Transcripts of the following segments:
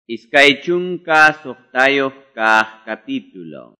Iskaychunka suqtayuq kaq capítulo.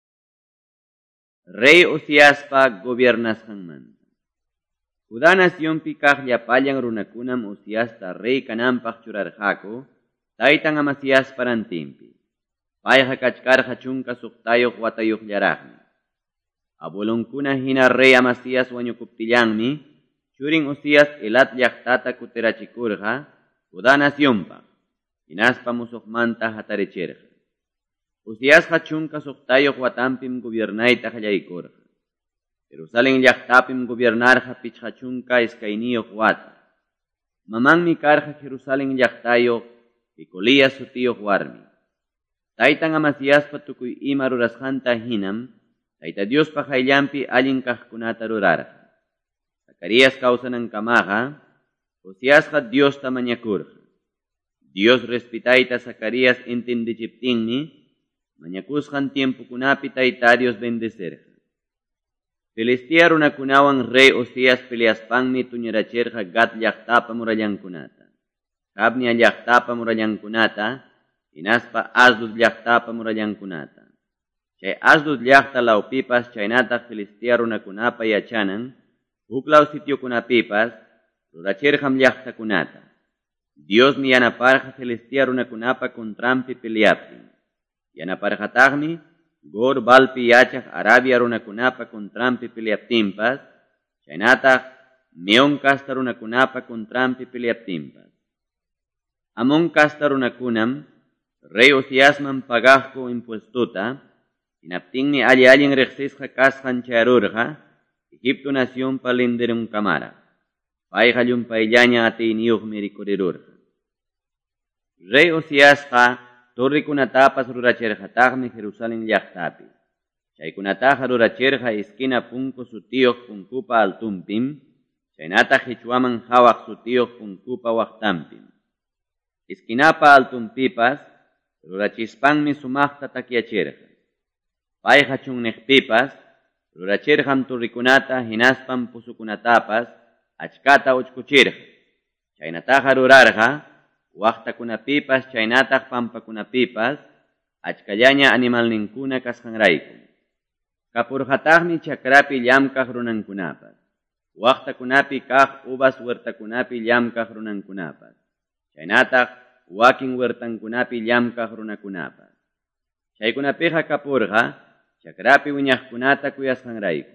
Rey Uziaspa gobernasqanmanta. Judá naciónpi kaq llapallan runakunam Uziasta rey kananpaq churarqaku, taytan Amasiasparantinpi. Payqa kachkarqa chunka suqtayuq watayuqllaraqmi. Abuelunkuna hina rey Amasias wañukuptillanmi, churin Uzias Elat llaqtata kutirachikurqa, Judá naciónpaq. Hinaspa musuqmanta hatarichirqa. Uziasqa chunka suqtayuq watampim gobiernayta qallaykurqa. Jerusalén llaqtapim gobiernarqa pichqa chunka iskayniyuq wata. Mamanmi karqa Jerusalén llaqtayuq Icolias sutiyuq warmi. Taytan Amasiaspa tukuy ima rurasqanta hinam, Tayta Diospa qayllanpi allin kaqkunata rurarqa. Zacarías kawsanankamaqa, Uziasqa Diosta mañakurqa. Dios respetayta Zacarías entendichiptinmi, mañakusqan tiempukunapi Tayta Dios bendecerqa. Filistia runakunawan rey Uzias peleaspanmi tuñarachirqa Gat llaqtapa murallankunata, Jabnia llaqtapa murallankunata, hinaspa Asdod llaqtapa murallankunata. Chay Asdod llaqta lawpipas chaynataq Filistia runakunapa yachanan, huklaw sitiokunapipas rurachirqam llaqtakunata. Dios mi yanaparqa Filistia runakunapa kontrampi peleaptin. Yanaparqataqmi Gor Balpi yachaq Arabia runakunapa kontrampi peleaptinpas, chaynataq Meon kasta runakunapa kontrampi peleaptinpas. Amon kasta runakunam rey Uziasman pagaqku impuestuta, hinaptinmi allin riqsisqa kasqan charurqa, Egipto naciónpa linderunkamara. Payqa llumpayllaña atiyniyuqmi rikurirurqa. Rey Uziasqa torrikunatapas rurachirqataqmi Jerusalén llaqtapi. Chaykunataqa rurachirqa esquina punku sutiyuq punkupa altunpim, chaynataq Hichwaman hawaq sutiyuq punkupa waqtanpim. Esquinapa altunpipas rurachispanmi sumaqta takyachirqa. Payqa chunniqpipas rurachirqam torrikunata hinaspan pusukunatapas achkata uchkuchirqa. Chaynataqa rurarqa waqtakunapipas chaynataq pampakunapipas achkallaña animalninkuna kasqanrayku. Kapurqataqmi chakrapi llamkaq runankunapas, waqtakunapi kaq uvas huertakunapi llamkaq runankunapas, chaynataq wakin huertankunapi llamkaq runakunapas. Chaykunapiqa kapurqa chakrapi wiñaqkunata kuyasqanrayku.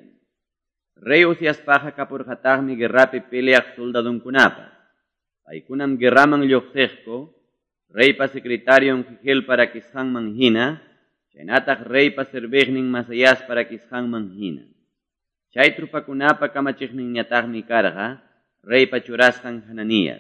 Rey Uziaspaqa kapurqataqmi guerrapi peleaq soldadunkunapas. Paykunam guerraman lluqsiqku, reypa secretarion Jigel para kisqanman hina, chaynataq reypa serviqnin Masayas para kisqanman hina. Chay trupakunapa kamachiqninñataqmi karqa, reypa churasqan Hananias.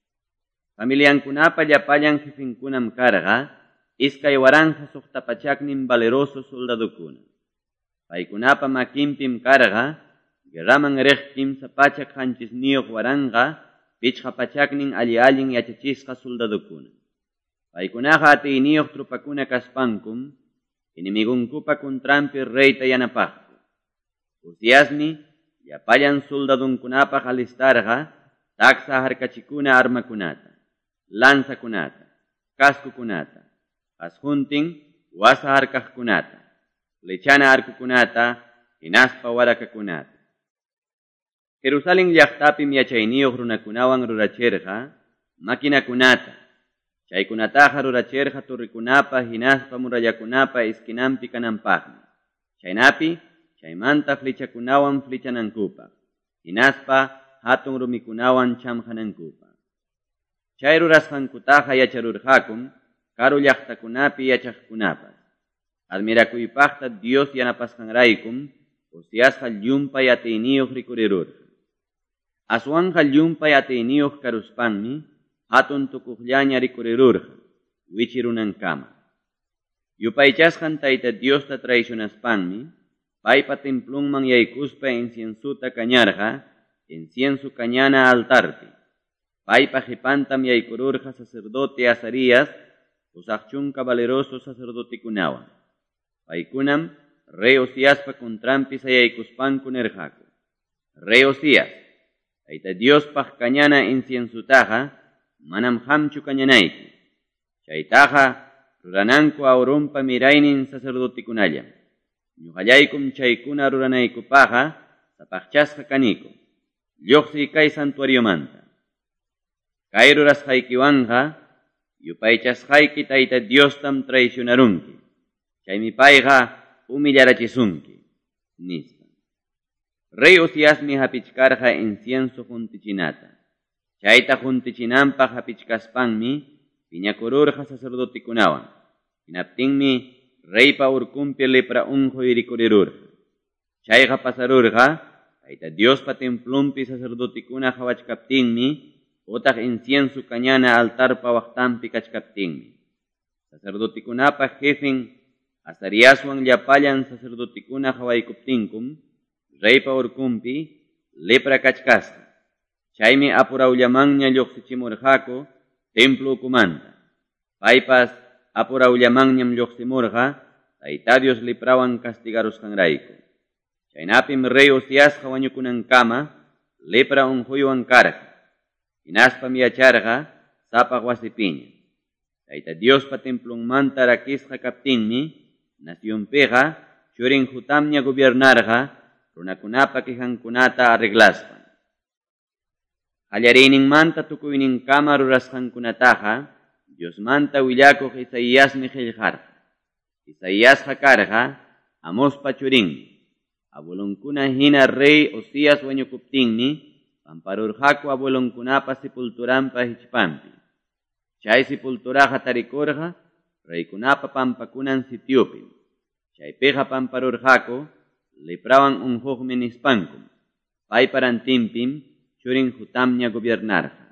Familiankunapa llapallan jefinkunam karqa, iskay waranja suqtapachaknin valeroso soldadukuna. Paykunapa makinpim karqa, guerraman riq kimsa pachak hanchisniyuq waranga, pichqa pachaknin allin yachachisqa soldadukuna. Paykunaqa atiyniyuq trupakuna kaspankum, inimigunkupa kontrampi reyta yanapaqku. Uziasmi llapallan soldadunkunapaq alistarqa, taksa harkachikuna armakunata, lanzakunata, cascokunata, asjuntin wasa harkaqkunata, flechana arkukunata, hinaspa warakakunata. Jerusalén llaqtapim yachayniyuq runakunawan rurachirqa, makinakunata. Chaykunataqa rurachirqa torrikunapa hinaspa murallakunapa esquinampi kananpaqmi. Chaynapi, chaymanta flechakunawan flechanankupa. Hinaspa hatun rumikunawan chamhanankupa. Chay rurasqankutaqa yacharurqakum, karu llaqtakunapi yachaqkunapas. Admirakuypaqta Dios yanapasqanraykum, Uziasqa llumpay atiyniyuq rikurirurqa. Aswanqa llumpay atiyniyuq karuspanmi, hatun tukuqllaña rikurirurqa, wichirunankama. Yupaychasqan Tayta Diosta traicionaspanmi, paypa templunman yaykuspa inciensuta kañarqa, inciensu kañana altarpi. Paypa qipantam yaykururqa sacerdote Azarías, usaq chunka valeroso sacerdotekunawan. Paykunam rey Uziaspa kontrampi sayaykuspanku nirqaku. Rey Uzias, Tayta Diospaq kañana inciensutaqa manam hamchu kañanayki. Chaytaqa rurananku Aurumpa miraynin sacerdotikunallam. Ñuqallaykum chaykuna ruranaykupaqa sapaqchasqa kaniku. Lluqsiy kay santuariomanta. Kay rurasqaykiwanqa yupaychasqayki Tayta Diostam traicionarunki. Chaymi payqa humillarachisunki, nispa. Rey Uziasmi hapichkarqa incienso juntichinata. Chayta juntichinanpaq hapichkaspanmi piñakururqa sacerdotikunawan. Hinaptinmi reypa urkumpi lepra unquy rikurirurqa. Chayqa pasarurqa Tayta Diospa templumpi sacerdotikuna hawachkaptinmi utaq incienso kañana altarpa waqtanpi kachkaptinmi. Sacerdotikunapa jefin Azariaswan llapallan sacerdotikuna hawaykuptinkum reypa urkumpi lepra kachkasqa. Chaymi apurawllamanña lluqsichimurqaku templo ukumanta. Paypas apurawllamanñam lluqsimurqa Tayta Dios leprawan castigarusqanrayku. Chaynapim rey Uziasqa wañukunankama lepra unquywan karqa. Hinaspam yacharqa sapaq wasipiña. Tayta Diospa templonmanta rakisqa kaptinmi nacionpiqa churin Jotamña gobiernarqa runakunapa quejankunata arreglaspa. Qallariyninmanta tukuyninkama rurasqankunataqa Diosmanta willakuq Isaíasmi qillqarqa. Isaíasqa karqa Amospa churinmi. Abuelonkuna hina rey Uzias wañukuptinmi pamparurqaku abuelonkunapa sepulturanpa hichpampi. Chay sepulturaqa tarikurqa reykunapa pampakunan sitiupim. Chaypiqa pamparurqaku leprawan unquqmi nispankum. Payparantinpim churin Jotamña gobiernarqa.